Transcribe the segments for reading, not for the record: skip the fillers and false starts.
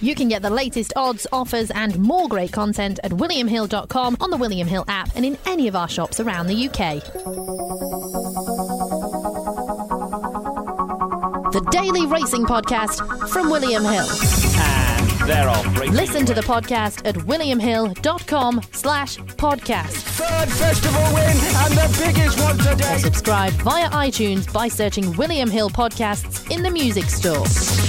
You can get the latest odds, offers and more great content at williamhill.com, on the William Hill app and in any of our shops around the UK. The Daily Racing Podcast from William Hill. And they're off. Listen to the podcast at williamhill.com/podcast. Third festival win and the biggest one today. Or subscribe via iTunes by searching William Hill Podcasts in the music store.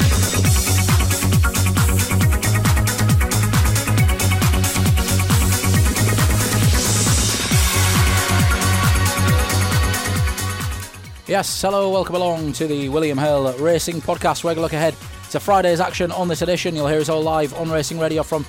Yes, hello, welcome along to the William Hill Racing Podcast. We're going to look ahead to Friday's action on this edition. You'll hear us all live on Racing Radio from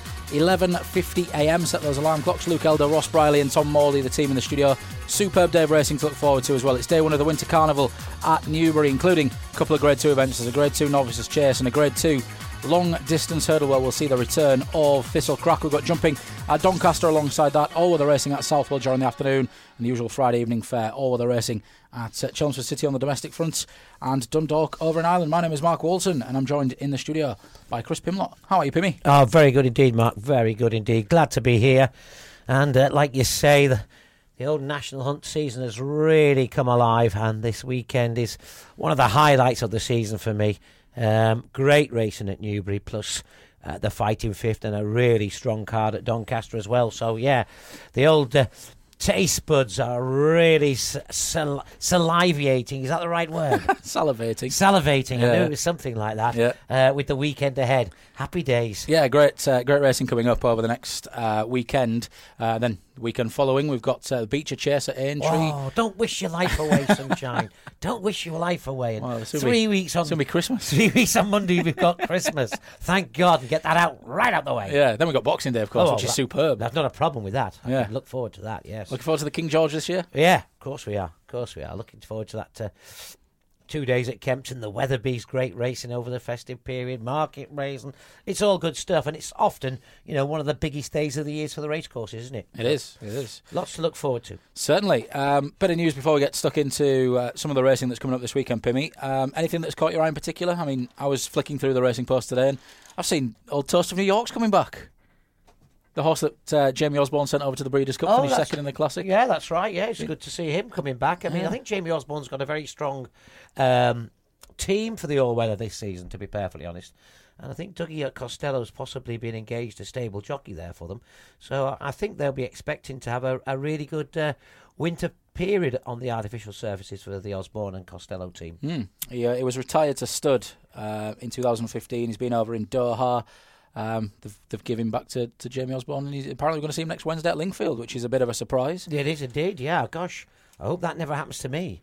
11:50am. Set those alarm clocks. Luke Elder, Ross Briley and Tom Morley, the team in the studio. Superb day of racing to look forward to as well. It's day one of the Winter Carnival at Newbury, including a couple of Grade 2 events. There's a Grade 2 Novices Chase and a Grade 2 long distance hurdle where we'll see the return of Thistlecrack. We've got jumping at Doncaster alongside that, all weather racing at Southwell during the afternoon, and the usual Friday evening fair, all weather racing at Chelmsford City on the domestic front, and Dundalk over in Ireland. My name is Mark Walton and I'm joined in the studio by Chris Pimlott. How are you, Pimmy? Oh, very good indeed, Mark, very good indeed. Glad to be here, and like you say, the old National Hunt season has really come alive, and this weekend is one of the highlights of the season for me. Great racing at Newbury, plus the Fighting Fifth, and a really strong card at Doncaster as well. So yeah, the old taste buds are really salivating. Is that the right word? Salivating. Yeah. I knew it was something like that. Yeah. With the weekend ahead. Happy days. Yeah, great racing coming up over the next weekend. Then the weekend following, we've got the Beecher Chase at Aintree. Oh, don't wish your life away, sunshine. Don't wish your life away. And Well, it's gonna 3 weeks on. It's going to be Christmas. 3 weeks on Monday, we've got Christmas. Thank God, and get that right out the way. Yeah, then we've got Boxing Day, of course, which is superb. That's not a problem with that. I Yeah. can look forward to that, yes. Looking forward to the King George this year? Yeah, of course we are. Looking forward to that 2 days at Kempton, the Weatherby's great racing over the festive period, market racing. It's all good stuff, and it's often, one of the biggest days of the year for the racecourses, isn't it? It is. Lots to look forward to. Certainly. Bit of news before we get stuck into some of the racing that's coming up this weekend, Pimmy. Anything that's caught your eye in particular? I mean, I was flicking through the Racing Post today, and I've seen Old Toast of New York's coming back. The horse that Jamie Osborne sent over to the Breeders' Cup, finished second in the Classic. Yeah, that's right. Yeah, it's good to see him coming back. I mean, I think Jamie Osborne's got a very strong team for the all-weather this season, to be perfectly honest. And I think Dougie Costello's possibly been engaged a stable jockey there for them. So I think they'll be expecting to have a really good winter period on the artificial surfaces for the Osborne and Costello team. He was retired to stud in 2015. He's been over in Doha. They've given him back to Jamie Osborne, and he's apparently going to see him next Wednesday at Lingfield, which is a bit of a surprise. It is indeed, yeah. Gosh, I hope that never happens to me.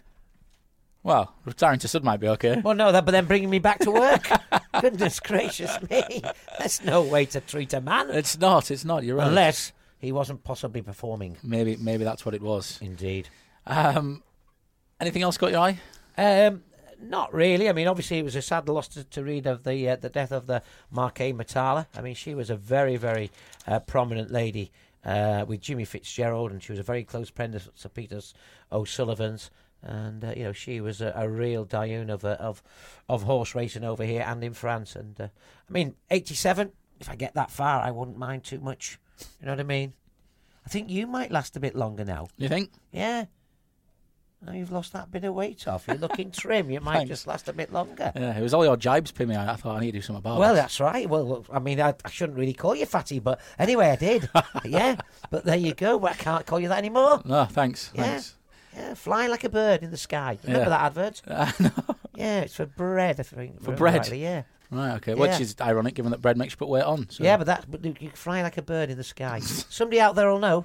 Well, retiring to stud might be okay. Well, no, but then bringing me back to work. Goodness gracious me. That's no way to treat a man. It's not, you're right. Unless he wasn't possibly performing. Maybe that's what it was. Indeed. Anything else caught your eye? Not really. I mean, obviously, it was a sad loss to read of the death of the Marquée Matala. I mean, she was a very, very prominent lady with Jimmy Fitzgerald, and she was a very close friend of Sir Peter O'Sullivan's. And she was a real Dionne of horse racing over here and in France. And I mean, 87. If I get that far, I wouldn't mind too much. You know what I mean? I think you might last a bit longer now. You think? Yeah. Now you've lost that bit of weight off. You're looking trim. You might just last a bit longer. Yeah, it was all your jibes, Pimmy. I thought I need to do something about it. Well, that's right. Well, look, I mean, I shouldn't really call you fatty, but anyway, I did. Yeah, but there you go. Well, I can't call you that anymore. No, thanks. Yeah. Thanks. Yeah, flying like a bird in the sky. Remember that advert? No. Yeah, it's for bread, I think. For bread? Rightly, yeah. Right, okay. Yeah. Which is ironic, given that bread makes you put weight on. So. Yeah, but you fly like a bird in the sky. Somebody out there will know.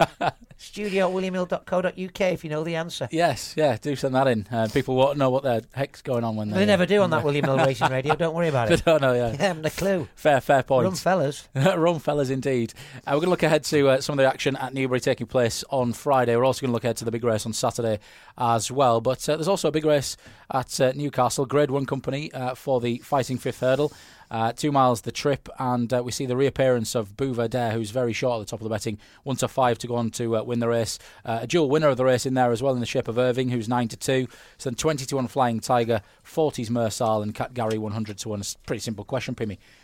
Studio@williamhill.co.uk if you know the answer. Yes, yeah, do send that in. People won't know what the heck's going on when They never do on that William Hill Racing Radio. Don't worry about They it. don't know, yeah. They haven't a clue. Fair point. Run fellas. Run fellas, indeed. We're going to look ahead to some of the action at Newbury taking place on Friday. We're also going to look ahead to the big race on Saturday as well. But there's also a big race at Newcastle, Grade 1 company for the Fighting Fifth Hurdle. 2 miles the trip, and we see the reappearance of Bouva Dare, who's very short at the top of the betting, 1 to 5 to go on to win the race. A dual winner of the race in there as well, in the shape of Irving, who's 9 to 2. So then 20 to 1 Flying Tiger, 40s Mersal, and Cat Gary 100 to 1. It's a pretty simple question, Pimmy.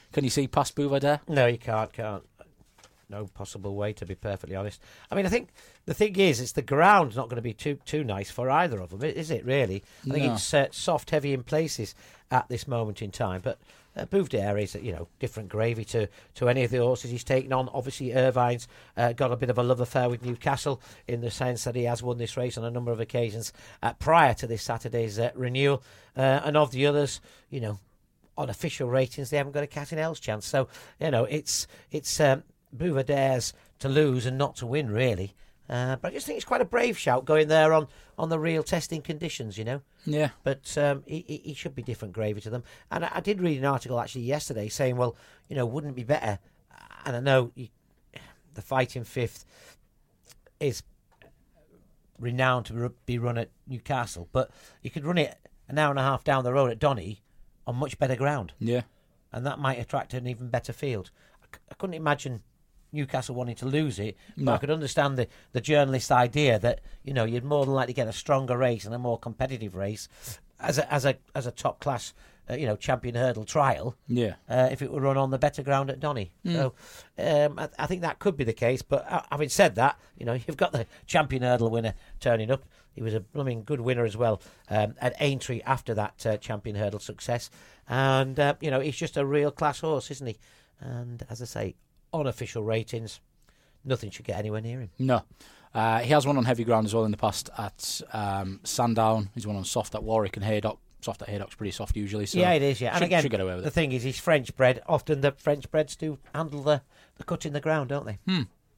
Can you see past Bouvardere? No, you can't. No possible way, to be perfectly honest. I mean, I think the thing is, it's the ground's not going to be too nice for either of them, is it, really? I think it's soft, heavy in places at this moment in time. But Bouvardere is, different gravy to any of the horses he's taken on. Obviously, Irvine's got a bit of a love affair with Newcastle in the sense that he has won this race on a number of occasions prior to this Saturday's renewal. And of the others, on official ratings, they haven't got a cat in hell's chance. So, it's Bouvardere's to lose and not to win, really. But I just think it's quite a brave shout going there on the real testing conditions, Yeah. But he should be different gravy to them. And I did read an article actually yesterday saying, well, wouldn't it be better? And I know the Fighting Fifth is renowned to be run at Newcastle, but you could run it an hour and a half down the road at Donny on much better ground. Yeah. And that might attract an even better field. I couldn't imagine Newcastle wanting to lose it, but No. I could understand the journalist idea that you'd more than likely get a stronger race and a more competitive race as a top class champion hurdle trial. Yeah. If it were run on the better ground at Donny. So I think that could be the case. But having said that, you've got the champion hurdle winner turning up. He was a blooming good winner as well at Aintree after that champion hurdle success. And he's just a real class horse, isn't he? And as I say, unofficial ratings, nothing should get anywhere near him. No. He has won on heavy ground as well in the past at Sandown. He's won on soft at Warwick and Haydock. Soft at Haydock's pretty soft usually. So yeah, it is, yeah. And again, should get away with the it. thing is, he's French bred. Often the French breds do handle the cut in the ground, don't they?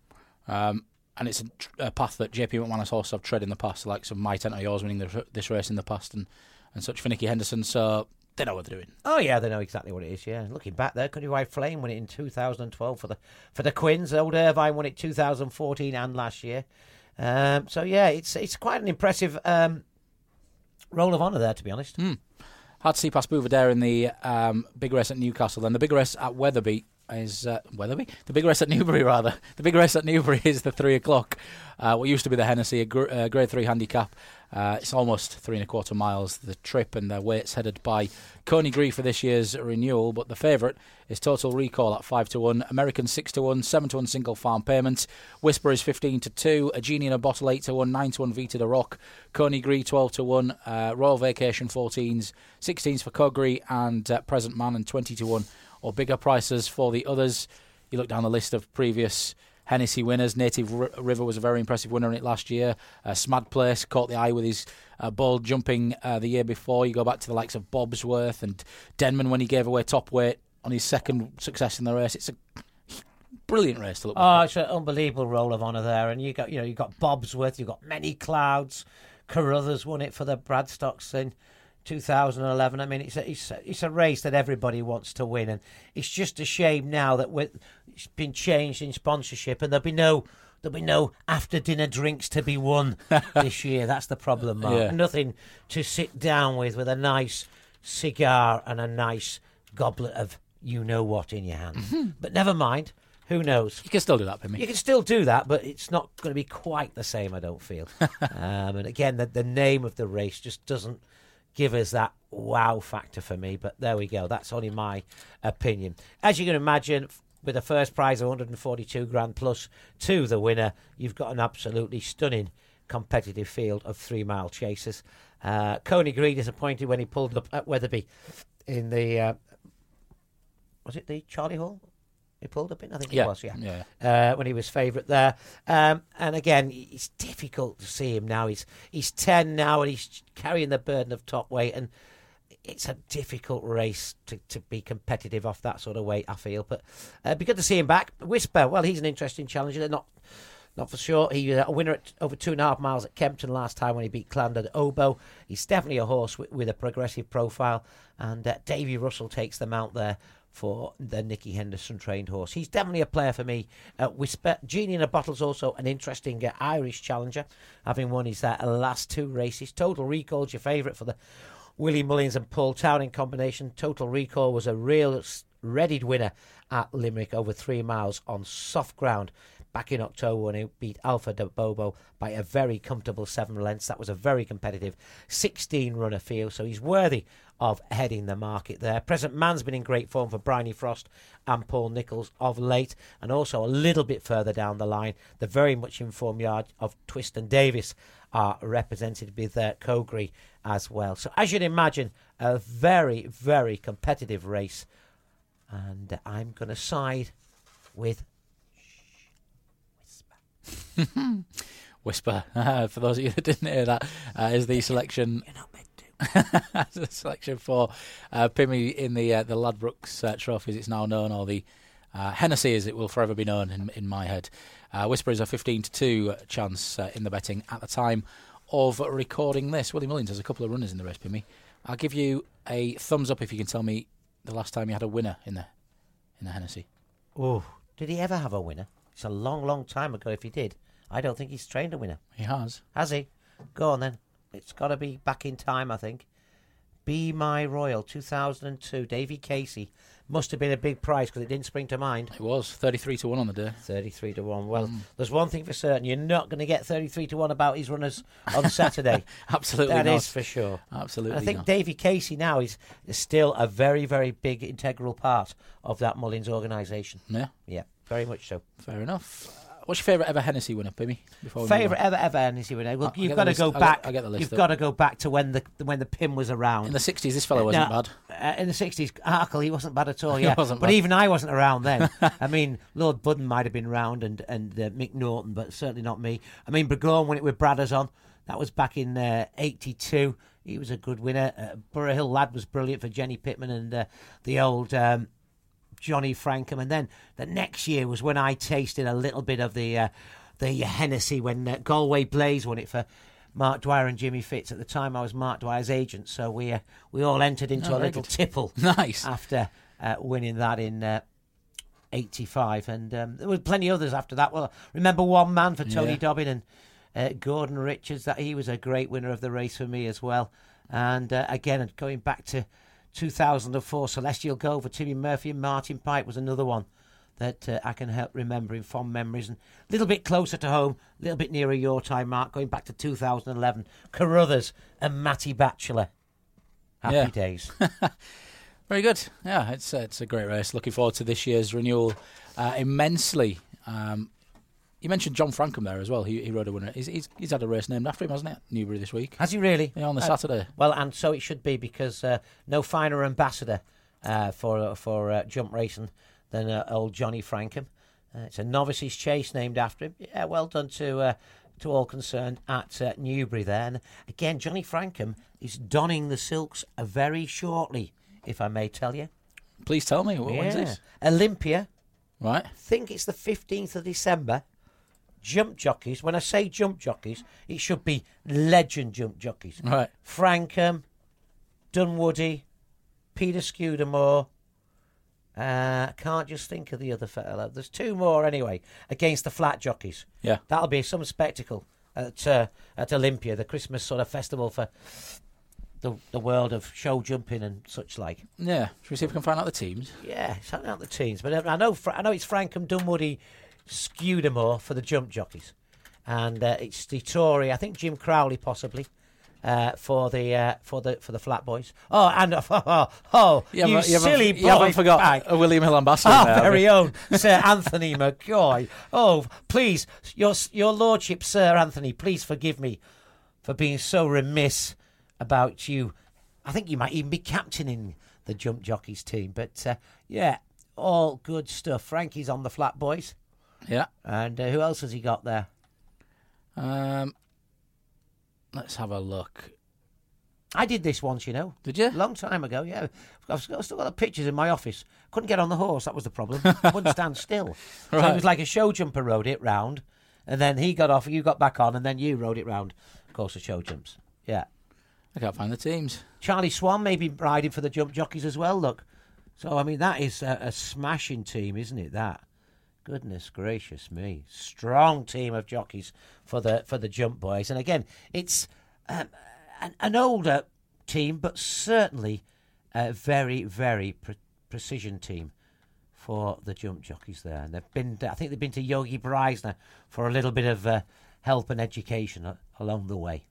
And it's a path that JP McManus horses have tread in the past, like some My Tent or Yours winning this race in the past and such for Nicky Henderson. So they know what they're doing. Oh yeah, they know exactly what it is. Yeah, looking back there, Country White Flame won it in 2012 for the Quins. Old Irvine won it 2014 and last year. So yeah, it's quite an impressive roll of honour there, to be honest. Hard to see past Bouvardere in the big race at Newcastle. Then the big race at Wetherby is Wetherby? The big race at Newbury, rather. The big race at Newbury is the 3 o'clock. What used to be the Hennessy, a Grade 3 handicap. It's almost 3.25 miles, the trip, and the weights headed by Coney Gree for this year's renewal. But the favourite is Total Recall at 5-1, American 6-1, 7-1 single farm payment. Whisper is 15-2, A Genie in a Bottle 8-1, 9-1 Vita the Rock. Coney Gree 12-1, Royal Vacation 14s, 16s for Cogree and Present Man, and 20-1 or bigger prices for the others. You look down the list of previous Hennessy winners. Native River was a very impressive winner in it last year. Smad Place caught the eye with his ball jumping the year before. You go back to the likes of Bobsworth and Denman when he gave away top weight on his second success in the race. It's a brilliant race to look back at. It's an unbelievable roll of honour there. And you got Bobsworth, you've got Many Clouds. Carruthers won it for the Bradstocks in 2011. I mean, it's a race that everybody wants to win, and it's just a shame now that it's been changed in sponsorship, and there'll be no after dinner drinks to be won this year. That's the problem, Mark. Yeah. Nothing to sit down with a nice cigar and a nice goblet of you know what in your hand. But never mind. Who knows? You can still do that, Pimmy. You can still do that, but it's not going to be quite the same, I don't feel. And again, the name of the race just doesn't give us that wow factor for me. But there we go. That's only my opinion. As you can imagine, with a first prize of 142 grand plus to the winner, you've got an absolutely stunning competitive field of 3 mile chasers. Coney Gree disappointed when he pulled up at Wetherby in the was it the Charlie Hall? He pulled up in, I think it was, yeah. When he was favourite there. And again, it's difficult to see him now. He's 10 now and he's carrying the burden of top weight, and it's a difficult race to be competitive off that sort of weight, I feel. But it'd be good to see him back. Whisper, well, he's an interesting challenger. They're not for sure. He was a winner at over 2.5 miles at Kempton last time when he beat Clander at Obo. He's definitely a horse with a progressive profile, and Davy Russell takes the mount there for the Nicky Henderson trained horse. He's definitely a player for me at Whisper. Genie in a Bottle's also an interesting Irish challenger, having won his last 2 races. Total Recall's your favourite for the Willie Mullins and Paul Towning combination. Total Recall was a real readied winner at Limerick over 3 miles on soft ground back in October when he beat Alpha de Bobo by a very comfortable 7 lengths. That was a very competitive 16-runner field, so he's worthy of heading the market there. Present Man's been in great form for Bryony Frost and Paul Nicholls of late, and also a little bit further down the line, the very much informed yard of Twist and Davis are represented with Cogri as well. So as you'd imagine, a very, very competitive race, and I'm going to side with Whisper. For those of you that didn't hear that, is the selection. You're not meant to. The selection for Pimmy in the Ladbrokes Trophies. It's now known, or the Hennessy as it will forever be known in my head. Whisper is a 15-2 chance in the betting at the time of recording this. Willie Mullins has a couple of runners in the race, Pimmy. I'll give you a thumbs up if you can tell me the last time you had a winner in the Hennessy. Oh, did he ever have a winner? It's a long, long time ago if he did. I don't think he's trained a winner. He has. Has he? Go on then. It's got to be back in time, I think. Be My Royal, 2002. Davy Casey. Must have been a big prize because it didn't spring to mind. It was 33-1 on the day. 33-1. Well, there's one thing for certain. You're not going to get 33-1 about his runners on Saturday. Absolutely That not. is for sure. Absolutely And I think not. Davy Casey now is still a very, very big integral part of that Mullins organisation. Yeah, Yeah, very much so. fair enough. What's your favourite ever Hennessy winner, Pimmy? Before we move Favourite on? ever Hennessy winner. Well, I'll you've get got the to go list. back. I'll get the list You've up. got to go back to when the pin was around. In the 60s, this fellow wasn't No, bad. In the 60s, Arkle, he wasn't bad at all, He yeah. wasn't But bad. even I wasn't around then. I mean, Lord Budden might have been round and Mick Norton, but certainly not me. I mean, Burgoyne, when it was Bradders on, that was back in 82. He was a good winner. Borough Hill Lad was brilliant for Jenny Pittman and the old Johnny Frankham. And then the next year was when I tasted a little bit of the Hennessy when Galway Blaze won it for Mark Dwyer and Jimmy Fitz. At the time, I was Mark Dwyer's agent, so we all entered into a very little good. tipple Nice. after winning that in 85. And there were plenty others after that. Well, remember One Man for Tony Yeah. Dobbin and Gordon Richards. That he was a great winner of the race for me as well. And again, going back to 2004, Celestial Gold for Timmy Murphy and Martin Pike was another one that I can help remember in fond memories. And a little bit closer to home, a little bit nearer your time, Mark, going back to 2011, Carruthers and Matty Batchelor. Happy Yeah. days. Very good. Yeah, it's a great race. Looking forward to this year's renewal immensely. You mentioned John Frankham there as well. He rode a winner. He's had a race named after him, hasn't it? Newbury this week. Has he really? Yeah, on the Saturday. Well, and so it should be, because no finer ambassador for jump racing than old Johnny Frankham. It's a novices chase named after him. Yeah, well done to all concerned at Newbury there. And again, Johnny Frankham is donning the silks very shortly, if I may tell you. Please tell me. When's this? Olympia. Right. I think it's the 15th of December. Jump jockeys. When I say jump jockeys, it should be legend jump jockeys. Right. Frankham, Dunwoody, Peter Scudamore. Can't just think of the other fellow. There's two more anyway against the flat jockeys. Yeah. That'll be some spectacle at Olympia, the Christmas sort of festival for the world of show jumping and such like. Yeah. Should we see if we can find out the teams? Yeah, something out the teams. But I know it's Frankham, Dunwoody, Scudamore for the jump jockeys, and it's the Tory. I think Jim Crowley possibly. For the flat boys. Oh, and you silly boy! You haven't forgot bag. a William Hill ambassador. Our there, have very you? own Sir Anthony McCoy. Oh, please, your lordship, Sir Anthony, please forgive me for being so remiss about you. I think you might even be captaining the jump jockeys team. But yeah, all good stuff. Frankie's on the flat boys. Yeah. And who else has he got there? Let's have a look. I did this once, you know. Did you? Long time ago, yeah. I've still got the pictures in my office. Couldn't get on the horse, that was the problem. Wouldn't stand still. So Right. it was like a show jumper rode it round, and then he got off, you got back on, and then you rode it round. Of course, the show jumps. Yeah. I can't find the teams. Charlie Swan may be riding for the jump jockeys as well, look. So, I mean, that is a smashing team, isn't it, that? Goodness gracious me. Strong team of jockeys for the jump boys. And again, it's an older team, but certainly a very, very precision team for the jump jockeys there. And I think they've been to Yogi Breisner for a little bit of help and education along the way.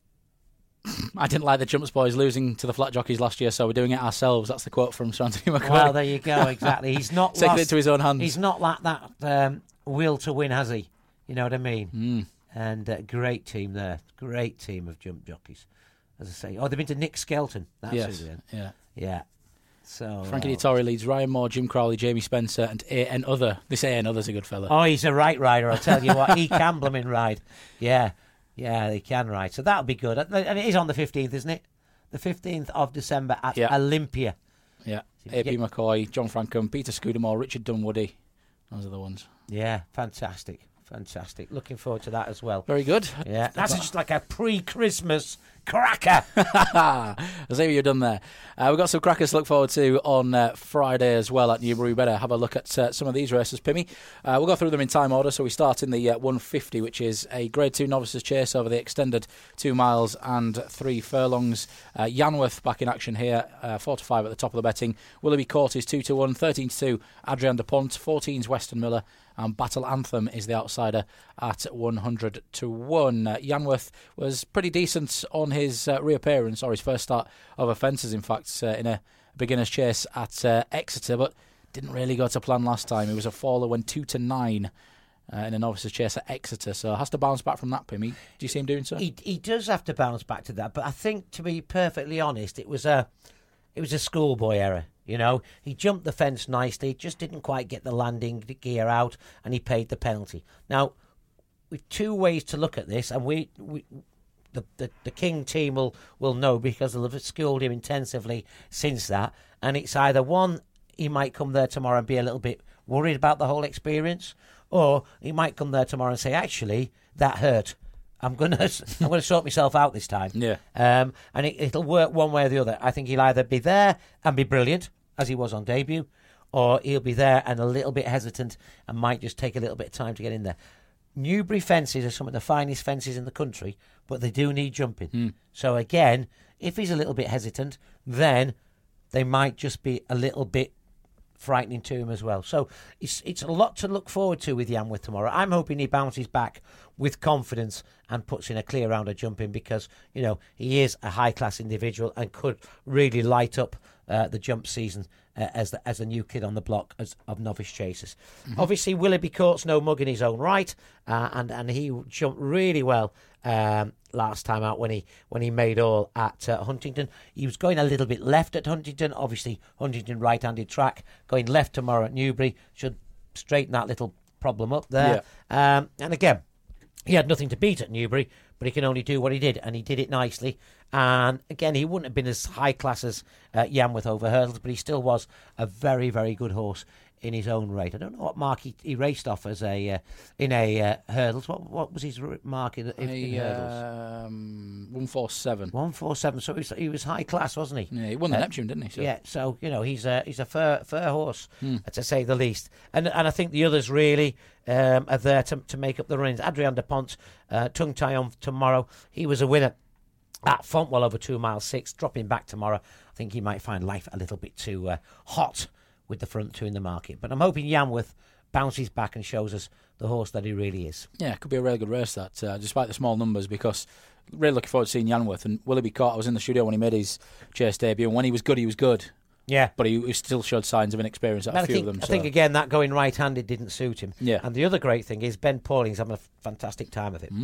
I didn't like the Jumps boys losing to the flat jockeys last year, so we're doing it ourselves. That's the quote from Sir Anthony McQuarrie. Well, there you go, exactly. He's not taking lost, it to his own hands. He's not like that will to win, has he? You know what I mean? Mm. And great team there. Great team of jump jockeys. As I say, they've been to Nick Skelton. That's Yes, who they yeah. Yeah. So Frankie Dettori leads Ryan Moore, Jim Crowley, Jamie Spencer, and A.N. Other. This A.N. Other's a good fella. Oh, he's a right rider, I'll tell you what. He can blooming ride. Yeah, he can ride. So that'll be good. And it is on the 15th, isn't it? The 15th of December at Olympia. Yeah. A.P. McCoy, John Frankham, Peter Scudamore, Richard Dunwoody. Those are the ones. Yeah, fantastic. Looking forward to that as well. Very good. Yeah, that's just like a pre-Christmas cracker. Xavier, you're done there. We've got some crackers to look forward to on Friday as well at Newbury. We better have a look at some of these races, Pimmy. We'll go through them in time order. So we start in the 150, which is a Grade 2 novices chase over the extended 2 miles and 3 furlongs. Yanworth back in action here, 4 to 5 at the top of the betting. Willoughby Court is 2 to 1, 13 to 2, Adrian de Pont, 14's Western Miller, and Battle Anthem is the outsider at 100 to 1. Yanworth was pretty decent on his reappearance, or his first start over fences, in fact, in a beginner's chase at Exeter, but didn't really go to plan last time. He was a faller, went 2 to 9 in a novice's chase at Exeter, so has to bounce back from that, Pimmy. Do you see him doing so? He does have to bounce back to that, but I think, to be perfectly honest, it was a schoolboy error. You know, he jumped the fence nicely, just didn't quite get the landing gear out, and he paid the penalty. Now, we've 2 ways to look at this, and the King team will know, because they'll have schooled him intensively since that. And it's either one, he might come there tomorrow and be a little bit worried about the whole experience, or he might come there tomorrow and say, actually, that hurt. I'm gonna sort myself out this time. Yeah. And it'll work one way or the other. I think he'll either be there and be brilliant, as he was on debut, or he'll be there and a little bit hesitant and might just take a little bit of time to get in there. Newbury fences are some of the finest fences in the country, but they do need jumping. So again, if he's a little bit hesitant, then they might just be a little bit frightening to him as well. So it's a lot to look forward to with Yanworth tomorrow. I'm hoping he bounces back with confidence and puts in a clear round of jumping, because, you know, he is a high-class individual and could really light up the jump season as a new kid on the block of novice chasers. Mm-hmm. Obviously, Willoughby Court's no mug in his own right, and he jumped really well last time out when he made all at Huntingdon. He was going a little bit left at Huntingdon. Obviously, Huntingdon right-handed track. Going left tomorrow at Newbury should straighten that little problem up there. Yeah. And again, he had nothing to beat at Newbury, but he can only do what he did, and he did it nicely. And again, he wouldn't have been as high class as Yanworth over hurdles, but he still was a very, very good horse in his own right. I don't know what mark he raced off as in a hurdles. What was his mark in hurdles? 147. 147. So he was high class, wasn't he? Yeah, he won the Neptune, didn't he? So. Yeah. So you know, he's a fair horse, to say the least. And I think the others really are there to make up the runnings. Adrian de Pont, tongue tie on tomorrow. He was a winner at Fontwell over 2 miles 6. Dropping back tomorrow. I think he might find life a little bit too hot with the front 2 in the market. But I'm hoping Yanworth bounces back and shows us the horse that he really is. Yeah, it could be a really good race, that, despite the small numbers, because really looking forward to seeing Yanworth. And Willoughby Court, I was in the studio when he made his chase debut, and when he was good, he was good. Yeah. But he still showed signs of inexperience at a few of them. I think, again, that going right-handed didn't suit him. Yeah. And the other great thing is Ben Pauling's having a fantastic time of it.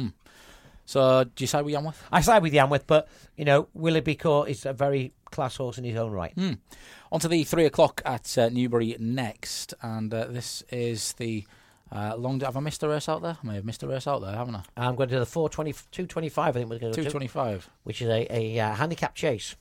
So, do you side with Yanworth? I side with Yanworth, but, you know, Willoughby Court is a very class horse in his own right. On to the 3 o'clock at Newbury next, and this is the long... Have I missed a race out there? I may have missed a race out there, haven't I? I'm going to do the 225, I think we're going to do. 225. Which is a handicap chase.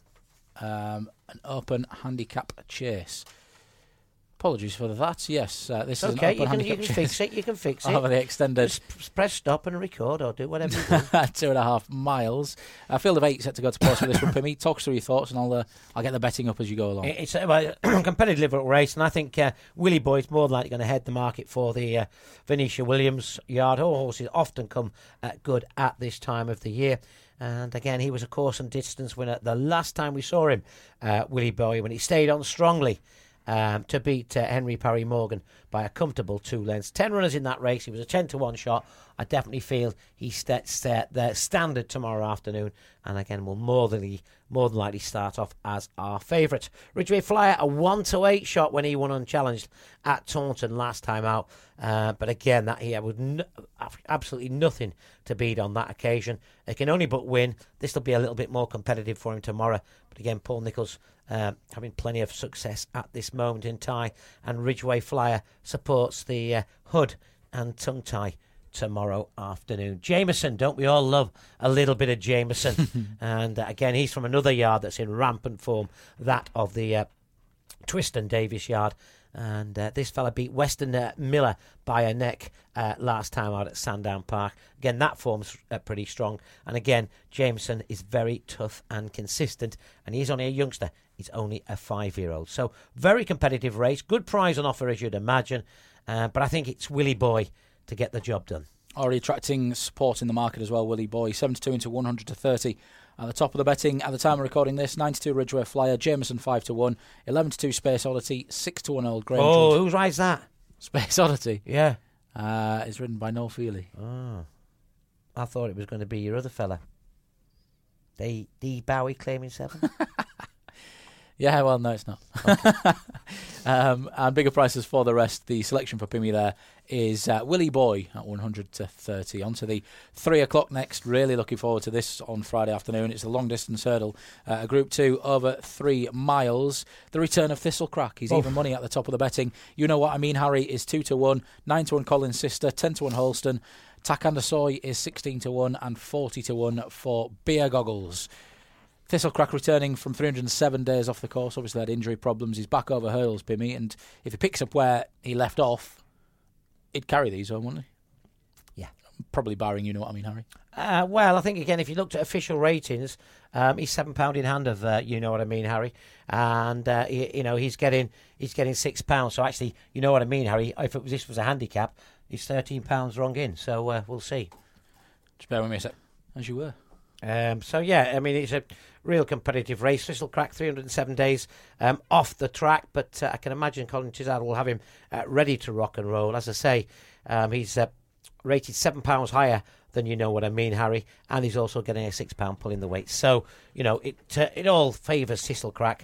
An open handicap chase. Apologies for that. Yes, this is okay. An open handicap chase. You can fix it. Over the extended... Just press stop and record, or do whatever you do. 2.5 miles. Field of 8 set to go to post for this one, Pimmy. Talk us through your thoughts, and I'll get the betting up as you go along. It's a competitive race, and I think Willie Boyd's more than likely going to head the market for the Venetia Williams yard. All horses often come good at this time of the year. And again, he was a course and distance winner the last time we saw him, Willie Boyd, when he stayed on strongly to beat Henry Parry Morgan by a comfortable 2 lengths. 10 runners in that race. He was a 10-1 shot. I definitely feel he sets their standard tomorrow afternoon, and again will more than likely start off as our favourite. Ridgeway Flyer, a 1-8 shot when he won unchallenged at Taunton last time out, but again that he had absolutely nothing to beat on that occasion. He can only but win. This will be a little bit more competitive for him tomorrow, but again Paul Nicholls having plenty of success at this moment in time, and Ridgeway Flyer supports the Hood and Tongue Tie tomorrow afternoon. Jameson, don't we all love a little bit of Jameson? And again, he's from another yard that's in rampant form, that of the Twiston Davis yard. And this fella beat Weston Miller by a neck last time out at Sandown Park. Again, that form's pretty strong. And again, Jameson is very tough and consistent. And he's only a youngster. He's only a 5-year-old. So, very competitive race. Good prize on offer, as you'd imagine. But I think it's Willie Boy to get the job done. Already attracting support in the market as well, Willie Boy. 72 into 100 to 30. At the top of the betting at the time of recording this, 92 Ridgeway Flyer, Jameson 5-1, 11-2 Space Oddity, 6-1 Old Grange. Oh, who rides that? Space Oddity? Yeah. It's ridden by Noel Feely. Oh. I thought it was going to be your other fella. D. Bowie claiming 7. Yeah, well, no, it's not. Okay. And bigger prices for the rest. The selection for Pimmy there is Willie Boy at 100 to 30. On to the 3 o'clock next. Really looking forward to this on Friday afternoon. It's a long distance hurdle. A Group 2 over 3 miles. The return of Thistlecrack. He's even money at the top of the betting. You Know What I Mean, Harry is 2-1. 9-1 Colin's Sister. 10-1 Holston. Takanda Soy is 16-1 and 40-1 for Beer Goggles. Thistlecrack returning from 307 days off the course. Obviously had injury problems. He's back over hurdles, Pimmy, and if he picks up where he left off, he'd carry these home, wouldn't he? Yeah. Probably barring You Know What I Mean, Harry. Well, I think, again, if you looked at official ratings, he's £7 in hand of You Know What I Mean, Harry. And, he's getting £6. So, actually, You Know What I Mean, Harry, if this was a handicap, he's £13 wrong in. So, we'll see. Just bear with me a sec. As you were. It's a real competitive race. Thistlecrack, 307 days off the track, but I can imagine Colin Tizard will have him ready to rock and roll. As I say, he's rated £7 higher than You Know What I Mean, Harry, and he's also getting a £6 pull in the weight. So, it all favours Thistlecrack.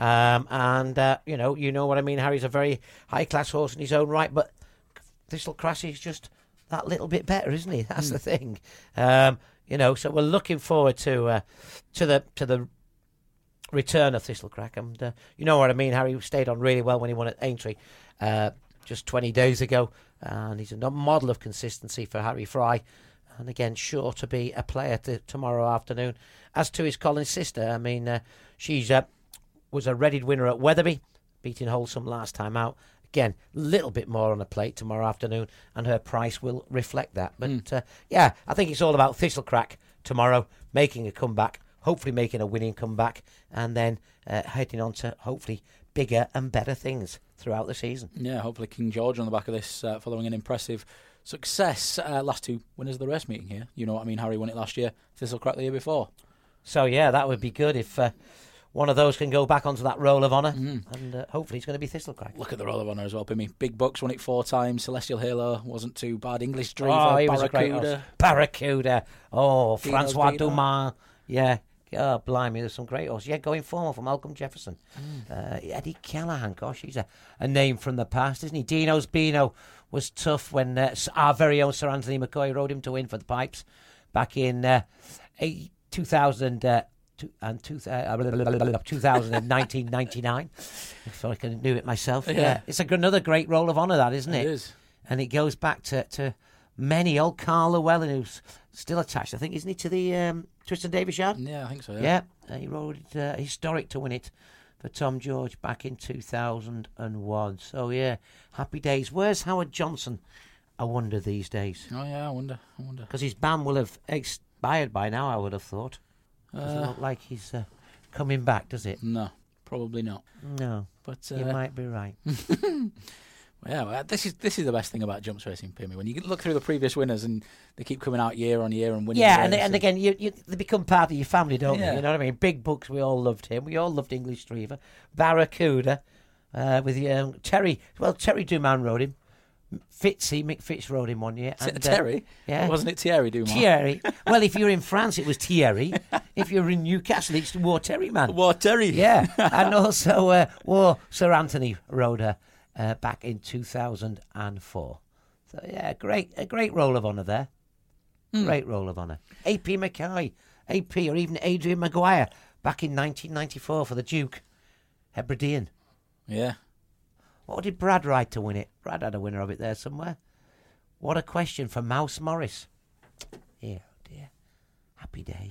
You Know What I Mean, Harry's a very high-class horse in his own right, but Thistlecrack is just that little bit better, isn't he? That's the thing. So we're looking forward to the return of Thistlecrack, and You Know What I Mean, Harry stayed on really well when he won at Aintree just 20 days ago, and he's a model of consistency for Harry Fry, and again sure to be a player tomorrow afternoon. As to his Colin's Sister, she's was a readied winner at Wetherby, beating Wholesome last time out. Again, a little bit more on the plate tomorrow afternoon, and her price will reflect that. But, I think it's all about Thistlecrack tomorrow, making a comeback, hopefully making a winning comeback, and then heading on to, hopefully, bigger and better things throughout the season. Yeah, hopefully King George on the back of this, following an impressive success. Last 2 winners of the race meeting here. You Know What I Mean, Harry won it last year, Thistlecrack the year before. So, yeah, that would be good if... one of those can go back onto that Roll of Honour, and hopefully it's going to be Thistlecrack. Look at the Roll of Honour as well, Pimmy. Big Bucks won it 4 times. Celestial Halo wasn't too bad. English Dreamer, he was a great horse. Barracuda. Oh, Francois Dumas. Yeah. Oh, blimey, there's some great horses. Yeah, Going Forward from Malcolm Jefferson. Eddie Callahan, gosh, he's a name from the past, isn't he? Dino's Beano was tough when our very own Sir Anthony McCoy rode him to win for the Pipes back in 2000. 1999. So I can do it myself. Yeah. It's another great Roll of Honour, that, isn't it? It is. And it goes back to many. Old Carl Llewellyn, who's still attached, I think, isn't he, to the Twiston Davis yard? Yeah, I think so, yeah. He rode it historic to win it for Tom George back in 2001. So, yeah, happy days. Where's Howard Johnson, I wonder, these days? Oh, yeah, I wonder. Because his ban will have expired by now, I would have thought. Doesn't look like he's coming back, does it? No, probably not. No, but you might be right. Well, this is the best thing about jumps racing, Pimmy. When you look through the previous winners and they keep coming out year on year and winning. Yeah, and again, they become part of your family, don't they? You know what I mean? Big Bucks, we all loved him. We all loved English Dreamer. Barracuda, with Terry. Well, Terry Duman rode him. Mick Fitz rode him one year. And, Terry? Yeah. Wasn't it Thierry Dumas? Thierry. Well, if you're in France, it was Thierry. If you're in Newcastle, it's War Terry, man. War Terry. Yeah. And also, Sir Anthony rode her back in 2004. So, yeah, a great roll of honour there. Great roll of honour. A.P. Mackay, A.P. or even Adrian Maguire back in 1994 for the Duke. Hebridean. Yeah. What did Brad ride to win it? Brad had a winner of it there somewhere. What a question for Mouse Morris. Dear, oh dear. Happy days.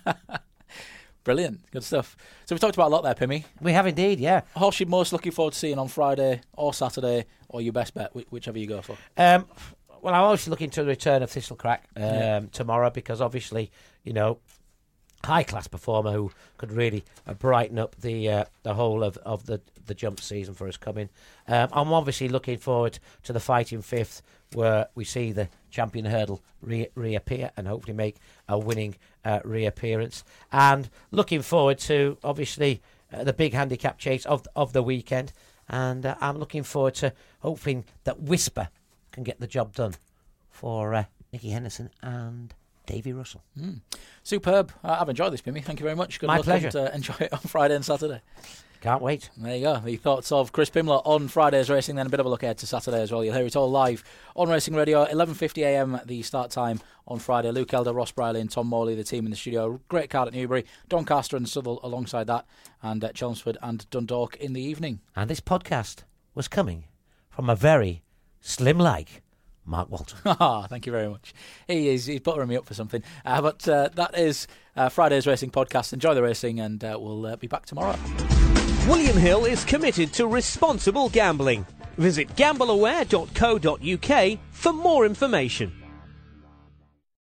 Brilliant. Good stuff. So we talked about a lot there, Pimmy. We have indeed, yeah. Horse you're most looking forward to seeing on Friday or Saturday, or your best bet, whichever you go for? Well, I'm obviously looking to the return of Thistlecrack tomorrow because obviously, high-class performer who could really brighten up the whole of the jump season for us coming. I'm obviously looking forward to the Fighting Fifth, where we see the champion hurdle reappear and hopefully make a winning reappearance. And looking forward to, obviously, the big handicap chase of the weekend. And I'm looking forward to hoping that Whisper can get the job done for Nicky Henderson and Davy Russell. Superb. I've enjoyed this, Pimmy. Thank you very much. Good My luck pleasure. And enjoy it on Friday and Saturday. Can't wait. There you go. The thoughts of Chris Pimler on Friday's racing, then a bit of a look ahead to Saturday as well. You'll hear it all live on Racing Radio, 11:50am the start time on Friday. Luke Elder, Ross Briley and Tom Morley, the team in the studio. Great card at Newbury. Doncaster and Southwell alongside that, and Chelmsford and Dundalk in the evening. And this podcast was coming from a very slim-like Mark Walton. Thank you very much. He's buttering me up for something. But that is Friday's Racing Podcast. Enjoy the racing, and we'll be back tomorrow. William Hill is committed to responsible gambling. Visit gambleaware.co.uk for more information.